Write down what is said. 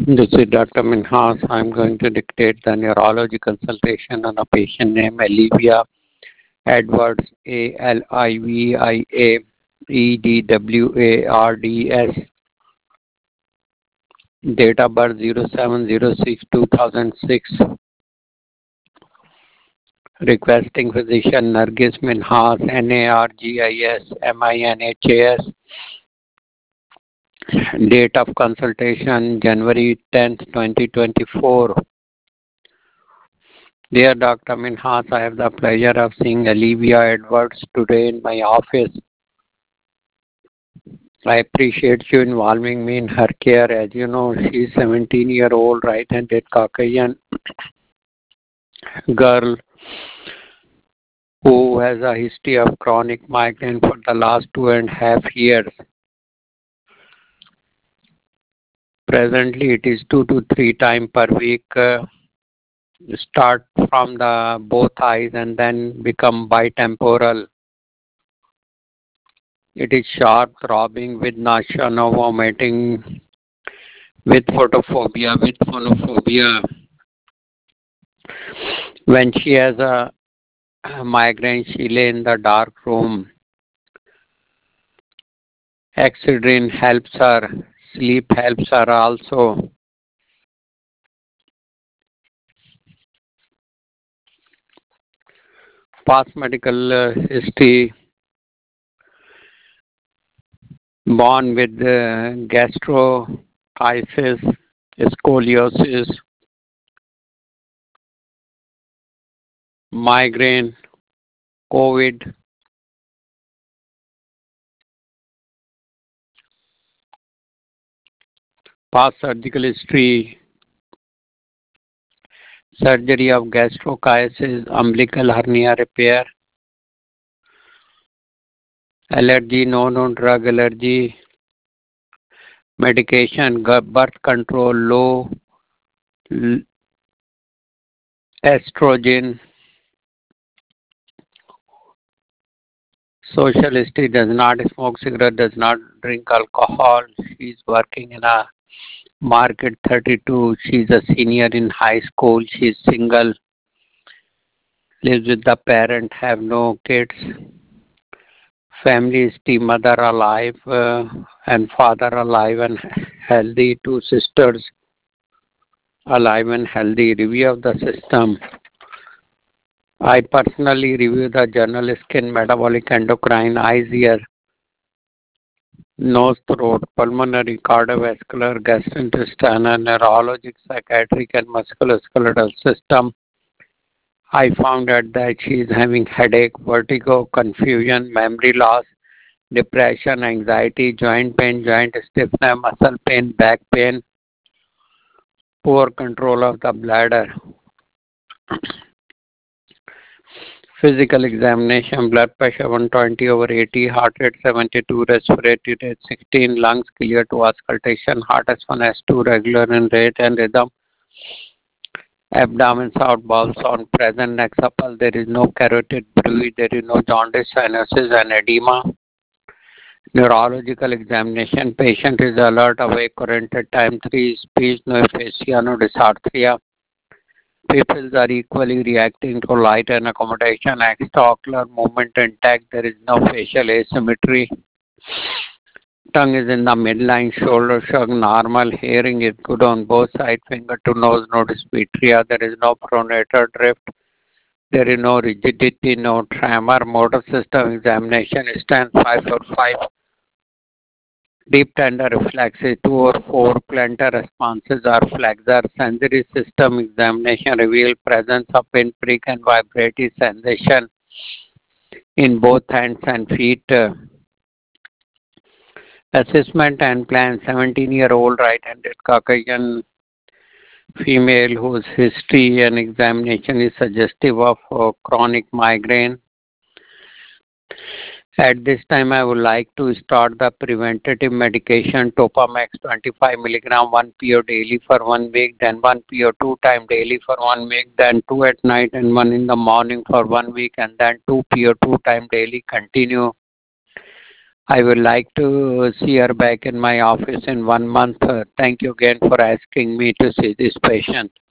This is Dr. Minhas. I'm going to dictate the neurology consultation on a patient named Olivia Edwards, Alivia Edwards. Date of birth 07/06/2006. Requesting physician Nargis Minhas, Nargis Minhas. Date of consultation January 10th, 2024. Dear Dr. Minhas, I have the pleasure of seeing Olivia Edwards today in my office. I appreciate you involving me in her care. As you know, she is 17-year-old right-handed Caucasian girl who has a history of chronic migraine for the last 2.5 years. Presently, it is 2 to 3 times per week. Start from the both eyes and then become bitemporal. It is sharp throbbing with nausea, no vomiting, with photophobia, with phonophobia. When she has a migraine, she lay in the dark room. Excedrin helps her. Sleep helps her also. Past medical history: born with gastritis, scoliosis, migraine, COVID. Past surgical history: surgery of gastritis, umbilical hernia repair, allergy, no drug allergy, medication, birth control, low estrogen. Social history: does not smoke cigarette, does not drink alcohol. She is working in a market 32. She is a senior in high school. She is single, lives with the parent, have no kids. Family history: mother alive and father alive and healthy. 2 sisters alive and healthy. Review of the system: I personally review the journal skin, metabolic, endocrine, eyes, ear, nose, throat, pulmonary, cardiovascular, gastrointestinal, neurologic, psychiatric, and musculoskeletal system. I found out that she is having headache, vertigo, confusion, memory loss, depression, anxiety, joint pain, joint stiffness, muscle pain, back pain, poor control of the bladder. Physical examination: blood pressure 120/80, heart rate 72, respiratory rate 16, lungs clear to auscultation, heart S1 S2 regular in rate and rhythm, abdomen sound, bowel sound present, neck supple, there is no carotid bruit, there is no jaundice, sinuses and edema. Neurological examination: patient is alert, awake, oriented, time 3, speech, no aphasia, no dysarthria. Pupils are equally reacting to light and accommodation. Extraocular movement intact. There is no facial asymmetry. Tongue is in the midline. Shoulder shrug normal. Hearing is good on both sides. Finger to nose, no dyspepsia. There is no pronator drift. There is no rigidity, no tremor. Motor system examination: stand 5/5. Deep tender reflexes 2 or 4. Plantar responses are flexor. Sensory system examination reveal presence of pinprick and vibratory sensation in both hands and feet. Assessment and plan: 17-year-old right-handed Caucasian female whose history and examination is suggestive of chronic migraine. At this time, I would like to start the preventative medication Topamax 25 mg 1 PO daily for 1 week, then 1 PO 2 times daily for 1 week, then 2 at night and 1 in the morning for 1 week, and then 2 PO 2 times daily. Continue. I would like to see her back in my office in 1 month. Thank you again for asking me to see this patient.